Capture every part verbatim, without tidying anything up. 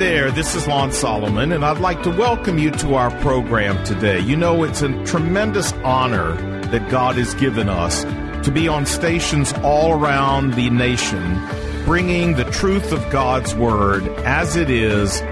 Hi there, this is Lon Solomon, and I'd like to welcome you to our program today. You know, it's a tremendous honor that God has given us to be on stations all around the nation, bringing the truth of God's Word as it is,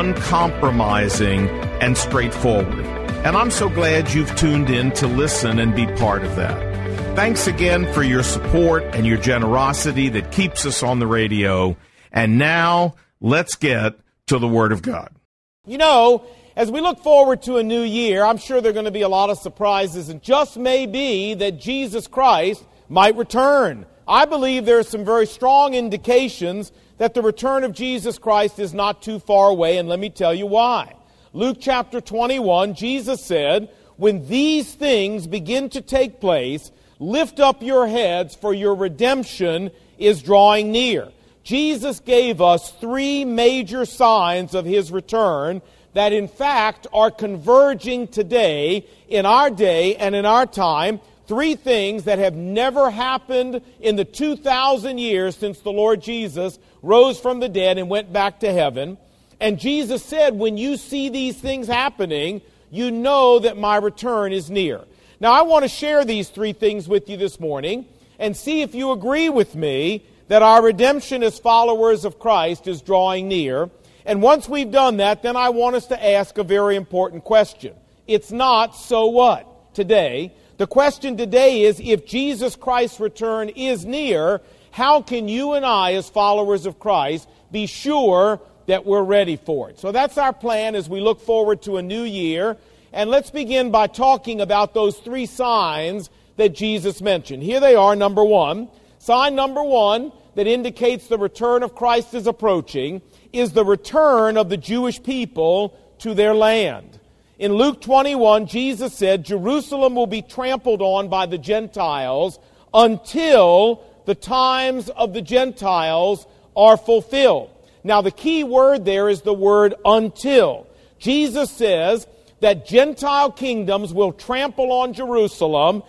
uncompromising and straightforward. And I'm so glad you've tuned in to listen and be part of that. Thanks again for your support and your generosity that keeps us on the radio. And now, let's get to the Word of God. You know, as we look forward to a new year, I'm sure there are going to be a lot of surprises. It just may be that Jesus Christ might return. I believe there are some very strong indications that the return of Jesus Christ is not too far away, and let me tell you why. Luke chapter twenty-one, Jesus said, "When these things begin to take place, lift up your heads, for your redemption is drawing near." Jesus gave us three major signs of His return that in fact are converging today, in our day and in our time. Three things that have never happened in the two thousand years since the Lord Jesus rose from the dead and went back to heaven. And Jesus said, when you see these things happening, you know that my return is near. Now I want to share these three things with you this morning and see if you agree with me that our redemption as followers of Christ is drawing near. And once we've done that, then I want us to ask a very important question. It's not, so what, today. The question today is, if Jesus Christ's return is near, how can you and I, as followers of Christ, be sure that we're ready for it? So that's our plan as we look forward to a new year. And let's begin by talking about those three signs that Jesus mentioned. Here they are, number one. Sign number one that indicates the return of Christ is approaching is the return of the Jewish people to their land. In Luke twenty-one, Jesus said, Jerusalem will be trampled on by the Gentiles until the times of the Gentiles are fulfilled. Now, the key word there is the word until. Jesus says that Gentile kingdoms will trample on Jerusalem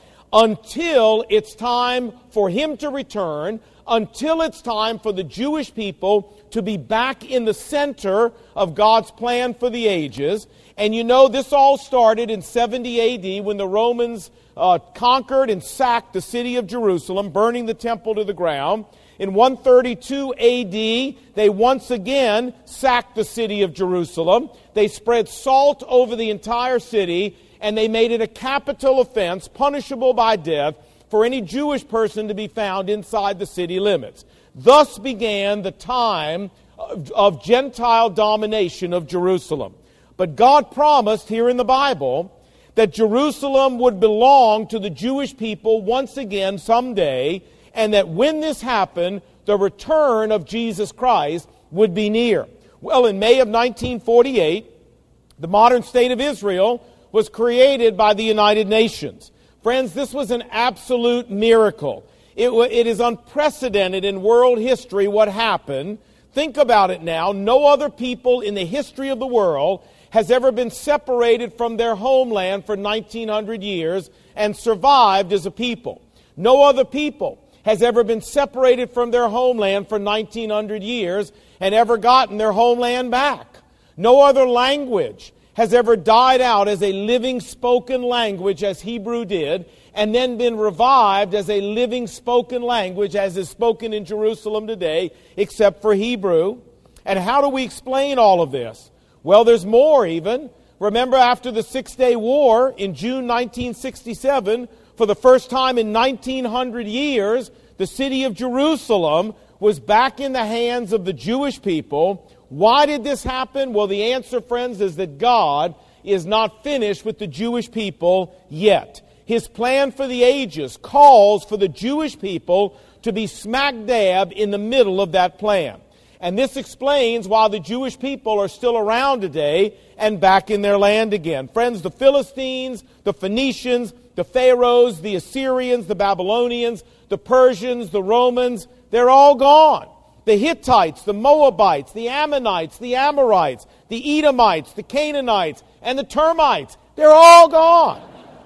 until it's time for Him to return, until it's time for the Jewish people to be back in the center of God's plan for the ages. And you know, this all started in seventy A D when the Romans uh, conquered and sacked the city of Jerusalem, burning the temple to the ground. In one thirty-two A D, they once again sacked the city of Jerusalem. They spread salt over the entire city, and they made it a capital offense, punishable by death, for any Jewish person to be found inside the city limits. Thus began the time of, of Gentile domination of Jerusalem. But God promised here in the Bible that Jerusalem would belong to the Jewish people once again someday, and that when this happened, the return of Jesus Christ would be near. Well, in May of nineteen forty-eight, the modern state of Israel was created by the United Nations. Friends, this was an absolute miracle. It, it is unprecedented in world history what happened. Think about it now. No other people in the history of the world has ever been separated from their homeland for nineteen hundred years and survived as a people. No other people has ever been separated from their homeland for nineteen hundred years and ever gotten their homeland back. No other language has ever died out as a living spoken language as Hebrew did, and then been revived as a living spoken language as is spoken in Jerusalem today, except for Hebrew. And how do we explain all of this? Well, there's more even. Remember, after the Six-Day War in June nineteen sixty-seven, for the first time in nineteen hundred years, the city of Jerusalem was back in the hands of the Jewish people. Why did this happen? Well, the answer, friends, is that God is not finished with the Jewish people yet. His plan for the ages calls for the Jewish people to be smack dab in the middle of that plan. And this explains why the Jewish people are still around today and back in their land again. Friends, the Philistines, the Phoenicians, the Pharaohs, the Assyrians, the Babylonians, the Persians, the Romans, they're all gone. The Hittites, the Moabites, the Ammonites, the Amorites, the Edomites, the Canaanites, and the termites, they're all gone.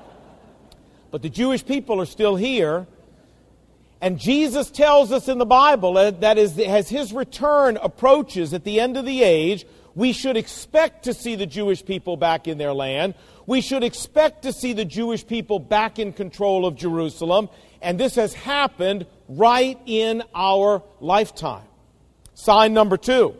But the Jewish people are still here. And Jesus tells us in the Bible that as, as His return approaches at the end of the age, We should expect to see the Jewish people back in their land. We should expect to see the Jewish people back in control of Jerusalem. And this has happened right in our lifetime. Sign number two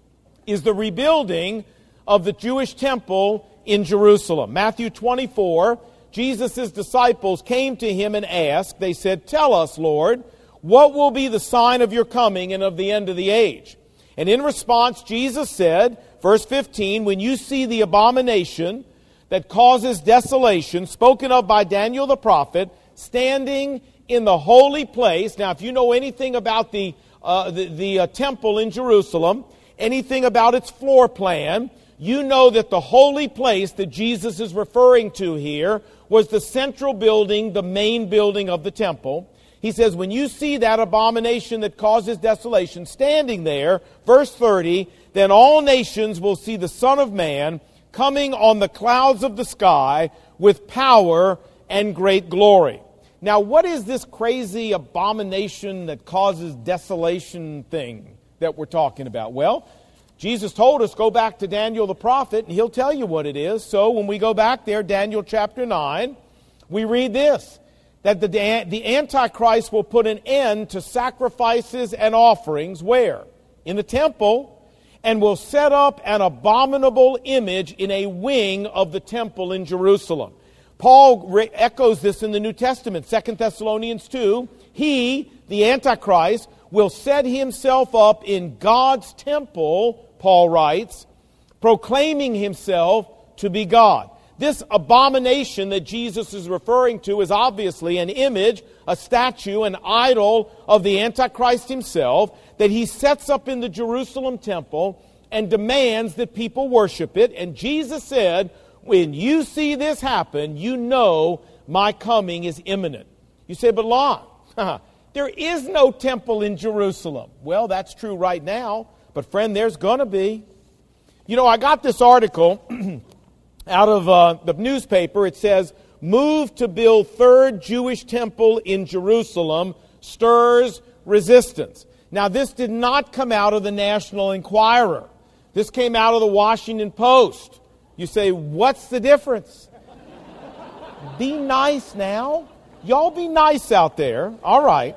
is the rebuilding of the Jewish temple in Jerusalem. Matthew twenty-four, Jesus' disciples came to him and asked, they said, "Tell us, Lord, what will be the sign of your coming and of the end of the age?" And in response, Jesus said, verse fifteen, "When you see the abomination that causes desolation, spoken of by Daniel the prophet, standing in the holy place." Now, if you know anything about the, uh, the, the uh, temple in Jerusalem, anything about its floor plan, you know that the holy place that Jesus is referring to here was the central building, the main building of the temple. He says, when you see that abomination that causes desolation standing there, verse thirty, "Then all nations will see the Son of Man coming on the clouds of the sky with power and great glory." Now, what is this crazy abomination that causes desolation thing that we're talking about? Well, Jesus told us, go back to Daniel the prophet, and he'll tell you what it is. So when we go back there, Daniel chapter nine, we read this, that the, the Antichrist will put an end to sacrifices and offerings, where? In the temple, and will set up an abominable image in a wing of the temple in Jerusalem. Paul re- echoes this in the New Testament, Second Thessalonians two. He, the Antichrist, will set himself up in God's temple, Paul writes, proclaiming himself to be God. This abomination that Jesus is referring to is obviously an image, a statue, an idol of the Antichrist himself that he sets up in the Jerusalem temple and demands that people worship it. And Jesus said, when you see this happen, you know my coming is imminent. You say, but Lon, there is no temple in Jerusalem. Well, that's true right now, but friend, there's going to be. You know, I got this article out of uh, the newspaper. It says, "Move to build third Jewish temple in Jerusalem stirs resistance." Now, this did not come out of the National Enquirer. This came out of the Washington Post. You say, what's the difference? Be nice now. Y'all be nice out there. All right.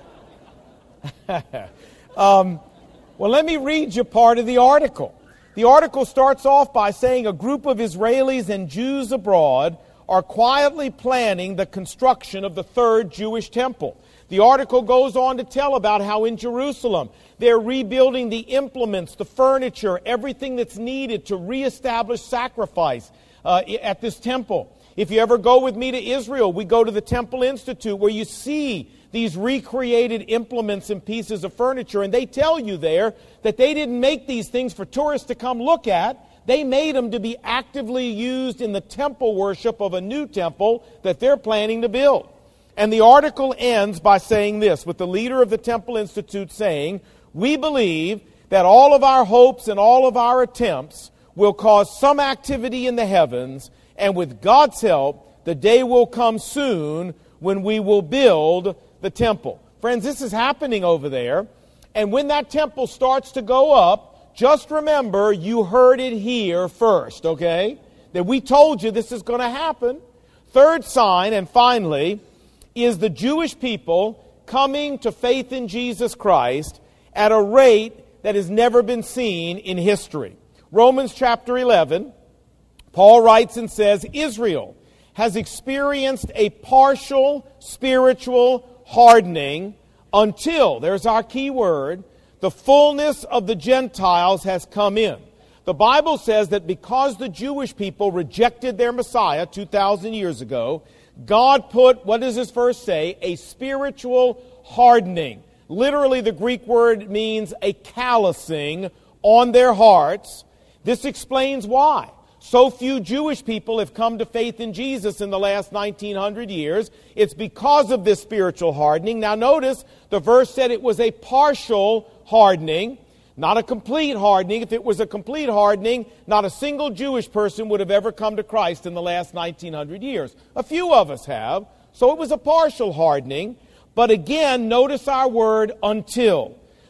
um, well, let me read you part of the article. The article starts off by saying a group of Israelis and Jews abroad are quietly planning the construction of the third Jewish temple. The article goes on to tell about how in Jerusalem they're rebuilding the implements, the furniture, everything that's needed to reestablish sacrifice uh, at this temple. If you ever go with me to Israel, we go to the Temple Institute where you see these recreated implements and pieces of furniture, and they tell you there that they didn't make these things for tourists to come look at. They made them to be actively used in the temple worship of a new temple that they're planning to build. And the article ends by saying this, with the leader of the Temple Institute saying, "We believe that all of our hopes and all of our attempts will cause some activity in the heavens, and with God's help, the day will come soon when we will build the temple." Friends, this is happening over there. And when that temple starts to go up, just remember you heard it here first, okay? That we told you this is going to happen. Third sign, and finally, is the Jewish people coming to faith in Jesus Christ at a rate that has never been seen in history. Romans chapter eleven, Paul writes and says, Israel has experienced a partial spiritual hardening until, there's our key word, the fullness of the Gentiles has come in. The Bible says that because the Jewish people rejected their Messiah two thousand years ago, God put, what does this verse say? A spiritual hardening. Literally, the Greek word means a callousing on their hearts. This explains why so few Jewish people have come to faith in Jesus in the last nineteen hundred years. It's because of this spiritual hardening. Now notice, the verse said it was a partial hardening, not a complete hardening. If it was a complete hardening, not a single Jewish person would have ever come to Christ in the last nineteen hundred years. A few of us have, so it was a partial hardening. But again, notice our word, until. The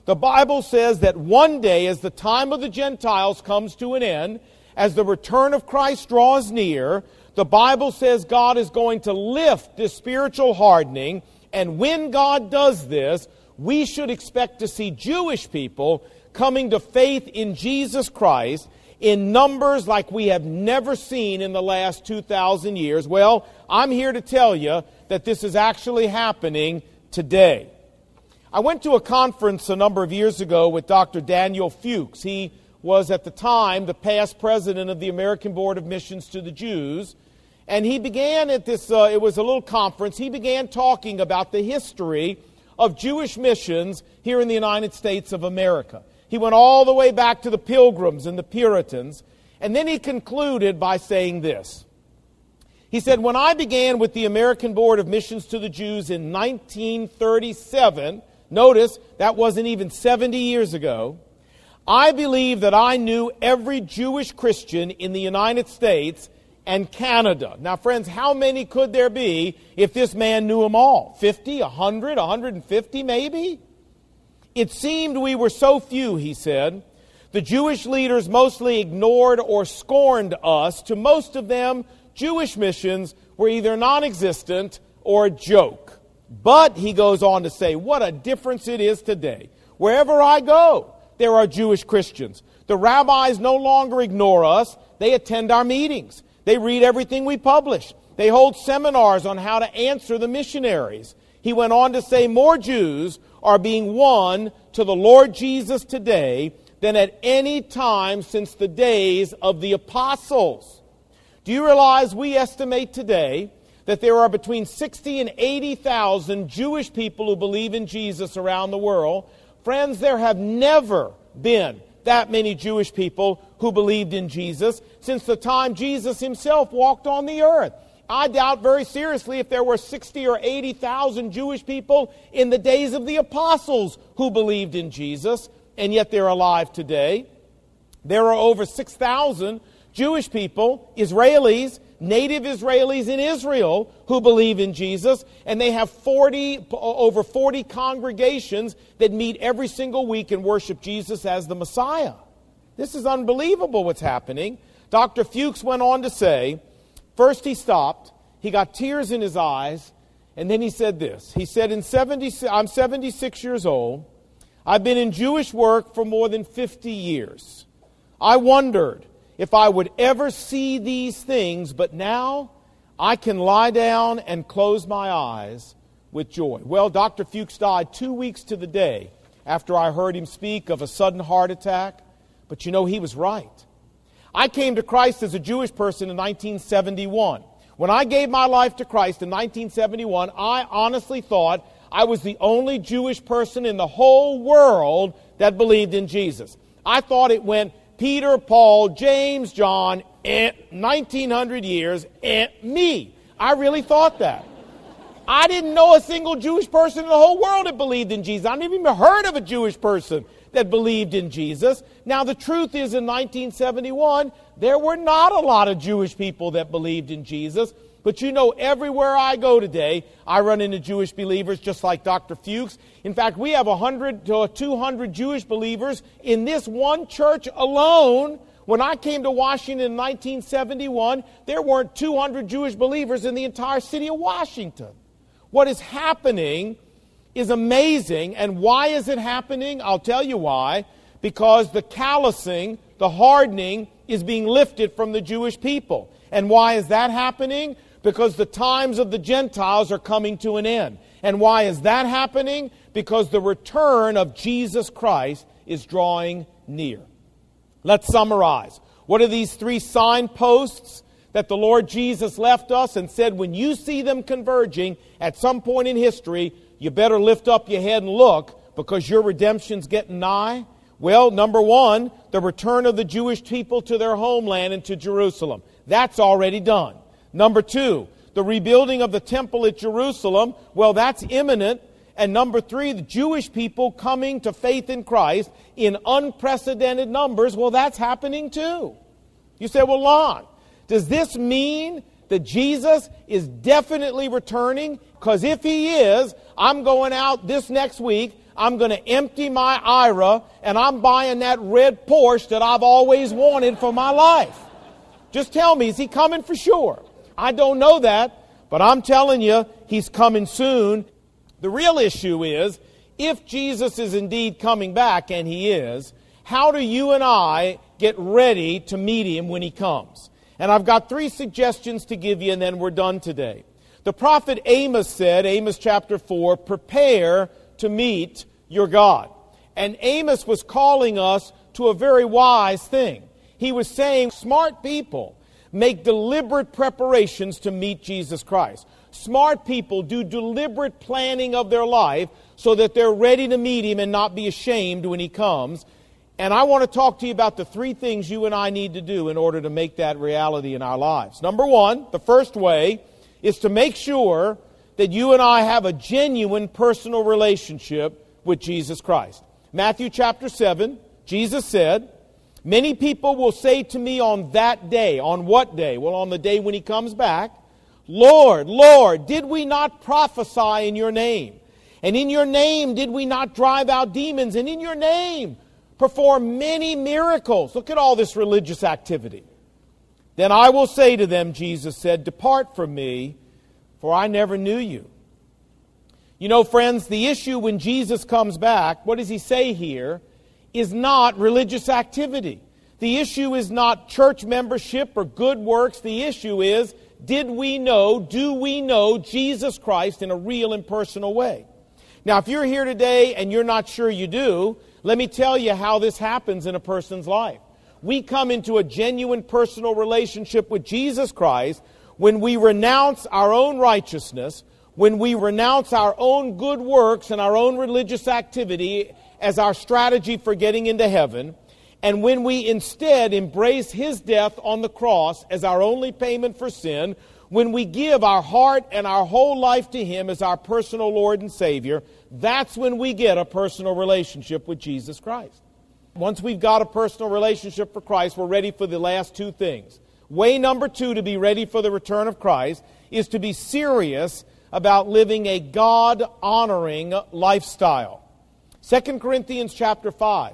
The Bible says that one day, as the time of the Gentiles comes to an end, as the return of Christ draws near, the Bible says God is going to lift this spiritual hardening, and when God does this, we should expect to see Jewish people coming to faith in Jesus Christ in numbers like we have never seen in the last two thousand years. Well, I'm here to tell you that this is actually happening today. I went to a conference a number of years ago with Doctor Daniel Fuchs. He was at the time the past president of the American Board of Missions to the Jews. And he began at this, uh, it was a little conference, he began talking about the history of Jewish missions here in the United States of America. He went all the way back to the Pilgrims and the Puritans. And then he concluded by saying this. He said, when I began with the American Board of Missions to the Jews in nineteen thirty-seven, notice that wasn't even seventy years ago, I believe that I knew every Jewish Christian in the United States and Canada. Now, friends, how many could there be if this man knew them all? fifty, one hundred, one hundred fifty maybe? It seemed we were so few, he said. The Jewish leaders mostly ignored or scorned us. To most of them, Jewish missions were either non-existent or a joke. But, he goes on to say, what a difference it is today. Wherever I go, there are Jewish Christians. The rabbis no longer ignore us. They attend our meetings. They read everything we publish. They hold seminars on how to answer the missionaries. He went on to say more Jews are being won to the Lord Jesus today than at any time since the days of the apostles. Do you realize we estimate today that there are between sixty and eighty thousand Jewish people who believe in Jesus around the world? Friends, there have never been that many Jewish people who believed in Jesus since the time Jesus himself walked on the earth. I doubt very seriously if there were sixty or eighty thousand Jewish people in the days of the apostles who believed in Jesus, and yet they're alive today. There are over six thousand Jewish people, Israelis, native Israelis in Israel who believe in Jesus, and they have forty, over forty congregations that meet every single week and worship Jesus as the Messiah. This is unbelievable what's happening. Doctor Fuchs went on to say, first he stopped, he got tears in his eyes, and then he said this. He said, "In seventy, I'm seventy-six years old. I've been in Jewish work for more than fifty years. I wondered if I would ever see these things, but now I can lie down and close my eyes with joy." Well, Doctor Fuchs died two weeks to the day after I heard him speak of a sudden heart attack. But you know, he was right. I came to Christ as a Jewish person in nineteen seventy-one. When I gave my life to Christ in nineteen seventy-one, I honestly thought I was the only Jewish person in the whole world that believed in Jesus. I thought it went Peter, Paul, James, John, and nineteen hundred years, and me. I really thought that. I didn't know a single Jewish person in the whole world that believed in Jesus. I never even heard of a Jewish person that believed in Jesus. Now, the truth is, in nineteen seventy-one, there were not a lot of Jewish people that believed in Jesus. But you know, everywhere I go today, I run into Jewish believers just like Doctor Fuchs. In fact, we have one hundred to two hundred Jewish believers in this one church alone. When I came to Washington in nineteen seventy-one, there weren't two hundred Jewish believers in the entire city of Washington. What is happening is amazing. And why is it happening? I'll tell you why. Because the callousing, the hardening, is being lifted from the Jewish people. And why is that happening? Because the times of the Gentiles are coming to an end. And why is that happening? Because the return of Jesus Christ is drawing near. Let's summarize. What are these three signposts that the Lord Jesus left us and said, when you see them converging at some point in history, you better lift up your head and look, because your redemption's getting nigh? Well, number one, the return of the Jewish people to their homeland and to Jerusalem. That's already done. Number two, the rebuilding of the temple at Jerusalem. Well, that's imminent. And number three, the Jewish people coming to faith in Christ in unprecedented numbers. Well, that's happening too. You say, well, Lon, does this mean that Jesus is definitely returning? Because if he is, I'm going out this next week. I'm going to empty my I R A, and I'm buying that red Porsche that I've always wanted for my life. Just tell me, is he coming for sure? I don't know that, but I'm telling you, he's coming soon. The real issue is, if Jesus is indeed coming back, and he is, how do you and I get ready to meet him when he comes? And I've got three suggestions to give you, and then we're done today. The prophet Amos said, Amos chapter four, prepare to meet your God. And Amos was calling us to a very wise thing. He was saying, smart people make deliberate preparations to meet Jesus Christ. Smart people do deliberate planning of their life so that they're ready to meet him and not be ashamed when he comes. And I want to talk to you about the three things you and I need to do in order to make that reality in our lives. Number one, the first way is to make sure that you and I have a genuine personal relationship with Jesus Christ. Matthew chapter seven, Jesus said, many people will say to me on that day, on what day? Well, on the day when he comes back, Lord, Lord, did we not prophesy in your name? And in your name did we not drive out demons? And in your name perform many miracles. Look at all this religious activity. Then I will say to them, Jesus said, depart from me, for I never knew you. You know, friends, the issue when Jesus comes back, what does he say here, is not religious activity. The issue is not church membership or good works. The issue is, did we know, do we know Jesus Christ in a real and personal way? Now, if you're here today and you're not sure you do, let me tell you how this happens in a person's life. We come into a genuine personal relationship with Jesus Christ when we renounce our own righteousness, when we renounce our own good works and our own religious activity as our strategy for getting into heaven, and when we instead embrace his death on the cross as our only payment for sin, when we give our heart and our whole life to him as our personal Lord and Savior, that's when we get a personal relationship with Jesus Christ. Once we've got a personal relationship for Christ, we're ready for the last two things. Way number two to be ready for the return of Christ is to be serious about living a God-honoring lifestyle. Second Corinthians chapter five,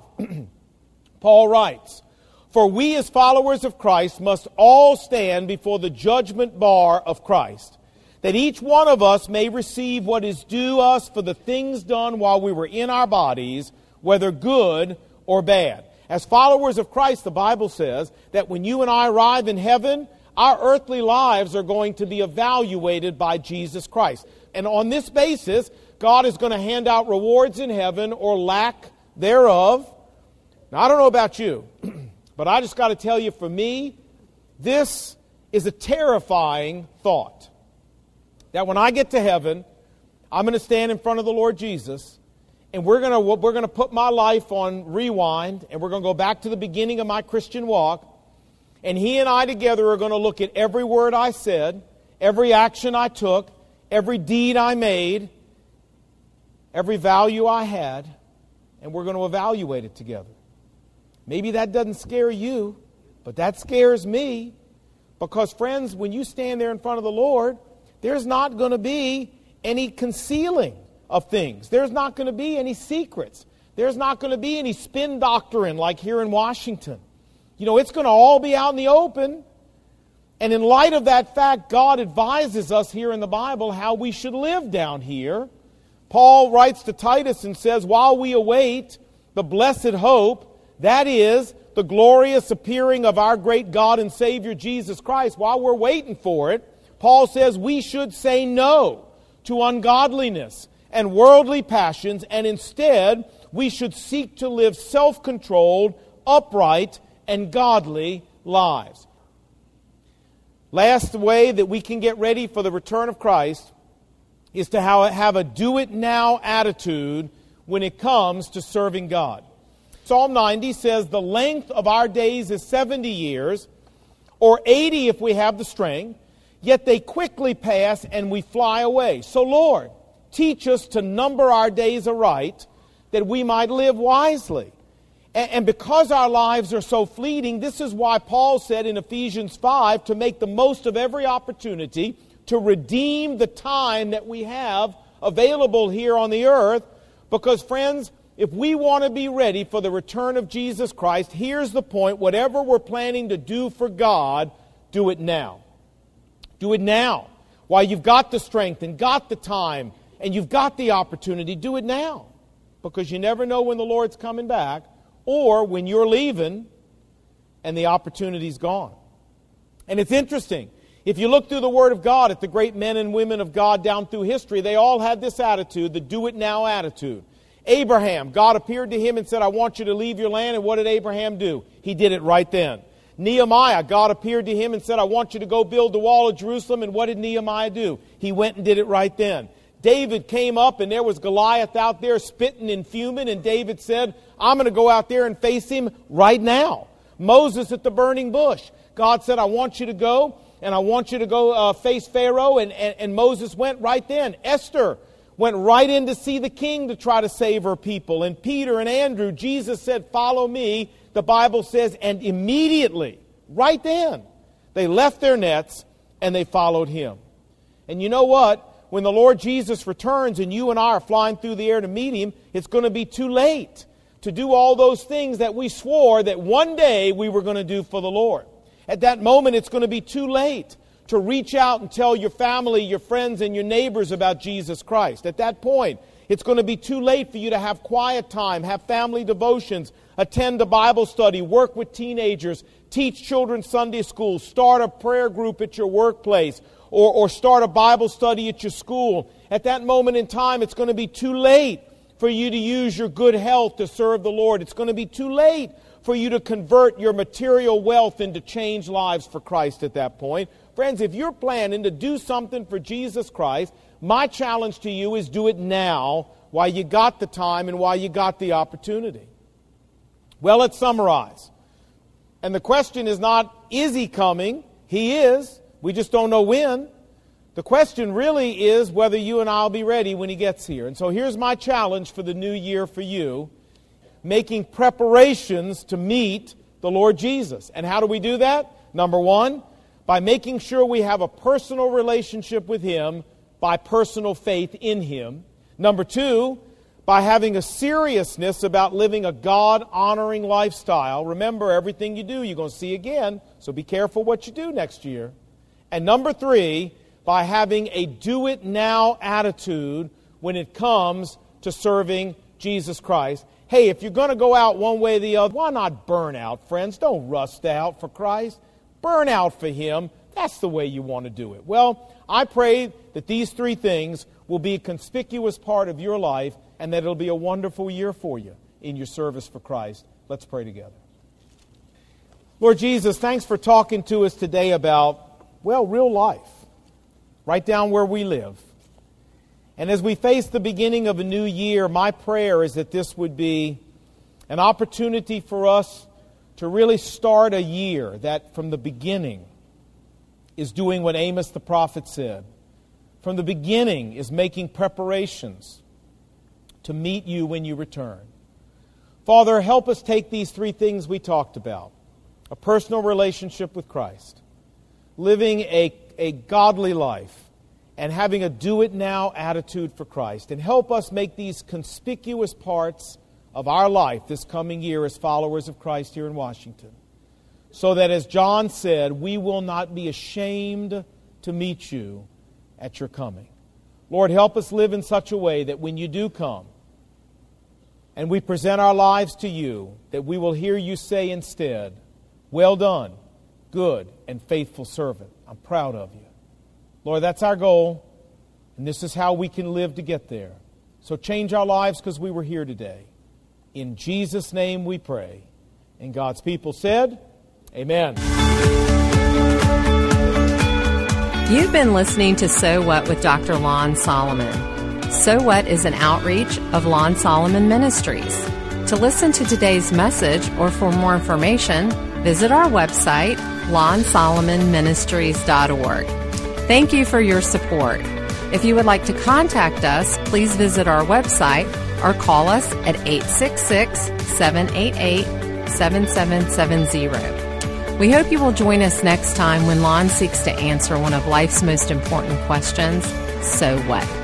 Paul writes, for we as followers of Christ must all stand before the judgment bar of Christ, that each one of us may receive what is due us for the things done while we were in our bodies, whether good or bad. As followers of Christ, the Bible says that when you and I arrive in heaven, our earthly lives are going to be evaluated by Jesus Christ. And on this basis, God is going to hand out rewards in heaven or lack thereof. Now, I don't know about you, but I just got to tell you, for me, this is a terrifying thought. That when I get to heaven, I'm going to stand in front of the Lord Jesus, and we're going to we're going to put my life on rewind, and we're going to go back to the beginning of my Christian walk, and he and I together are going to look at every word I said, every action I took, every deed I made, every value I had, and we're going to evaluate it together. Maybe that doesn't scare you, but that scares me, because, friends, when you stand there in front of the Lord, there's not going to be any concealing of things. There's not going to be any secrets. There's not going to be any spin doctrine like here in Washington. You know, it's going to all be out in the open. And in light of that fact, God advises us here in the Bible how we should live down here. Paul writes to Titus and says, while we await the blessed hope, that is, the glorious appearing of our great God and Savior Jesus Christ, while we're waiting for it, Paul says we should say no to ungodliness and worldly passions, and instead we should seek to live self-controlled, upright, and godly lives. Last way that we can get ready for the return of Christ is to have a do-it-now attitude when it comes to serving God. Psalm ninety says, the length of our days is seventy years, or eighty if we have the strength, yet they quickly pass and we fly away. So, Lord, teach us to number our days aright, that we might live wisely. And because our lives are so fleeting, this is why Paul said in Ephesians five to make the most of every opportunity to redeem the time that we have available here on the earth, Because, friends, if we want to be ready for the return of Jesus Christ, here's the point. Whatever we're planning to do for God, do it now. Do it now. While you've got the strength and got the time and you've got the opportunity, do it now. Because you never know when the Lord's coming back or when you're leaving and the opportunity's gone. And it's interesting. If you look through the Word of God at the great men and women of God down through history, they all had this attitude, the do-it-now attitude. Abraham, God appeared to him and said, I want you to leave your land. And what did Abraham do? He did it right then. Nehemiah, God appeared to him and said, I want you to go build the wall of Jerusalem. And what did Nehemiah do? He went and did it right then. David came up and there was Goliath out there spitting and fuming. And David said, I'm going to go out there and face him right now. Moses at the burning bush. God said, I want you to go and I want you to go uh, face Pharaoh. And, and, and Moses went right then. Esther went right in to see the king to try to save her people. And Peter and Andrew, Jesus said, follow me. The Bible says, and immediately, right then, they left their nets and they followed him. And you know what? When the Lord Jesus returns and you and I are flying through the air to meet him, it's going to be too late to do all those things that we swore that one day we were going to do for the Lord. At that moment, it's going to be too late to reach out and tell your family, your friends, and your neighbors about Jesus Christ. At that point, it's going to be too late for you to have quiet time, have family devotions, attend a Bible study, work with teenagers, teach children Sunday school, start a prayer group at your workplace, or, or start a Bible study at your school. At that moment in time, it's going to be too late for you to use your good health to serve the Lord. It's going to be too late for you to convert your material wealth into changed lives for Christ at that point. Friends, if you're planning to do something for Jesus Christ, my challenge to you is do it now while you got the time and while you got the opportunity. Well, let's summarize. And the question is not, is he coming? He is. We just don't know when. The question really is whether you and I will be ready when he gets here. And so here's my challenge for the new year for you, making preparations to meet the Lord Jesus. And how do we do that? Number one, by making sure we have a personal relationship with him by personal faith in him. Number two, by having a seriousness about living a God-honoring lifestyle. Remember, everything you do, you're going to see again, so be careful what you do next year. And number three, by having a do-it-now attitude when it comes to serving Jesus Christ. Hey, if you're going to go out one way or the other, why not burn out, friends? Don't rust out for Christ. Burn out for him. That's the way you want to do it. Well, I pray that these three things will be a conspicuous part of your life and that it'll be a wonderful year for you in your service for Christ. Let's pray together. Lord Jesus, thanks for talking to us today about, well, real life, right down where we live. And as we face the beginning of a new year, my prayer is that this would be an opportunity for us to really start a year that from the beginning is doing what Amos the prophet said. From the beginning is making preparations to meet you when you return. Father, help us take these three things we talked about. A personal relationship with Christ, living a, a godly life, and having a do-it-now attitude for Christ. And help us make these conspicuous parts of our life this coming year as followers of Christ here in Washington. So that, as John said, we will not be ashamed to meet you at your coming. Lord, help us live in such a way that when you do come and we present our lives to you, that we will hear you say instead, well done, good and faithful servant. I'm proud of you. Lord, that's our goal, and this is how we can live to get there. So change our lives because we were here today. In Jesus' name we pray. And God's people said, amen. You've been listening to So What with Doctor Lon Solomon. So What is an outreach of Lon Solomon Ministries. To listen to today's message or for more information, visit our website, lon solomon ministries dot org. Thank you for your support. If you would like to contact us, please visit our website or call us at eight six six, seven eight eight, seven seven seven zero. We hope you will join us next time when Lon seeks to answer one of life's most important questions, so what?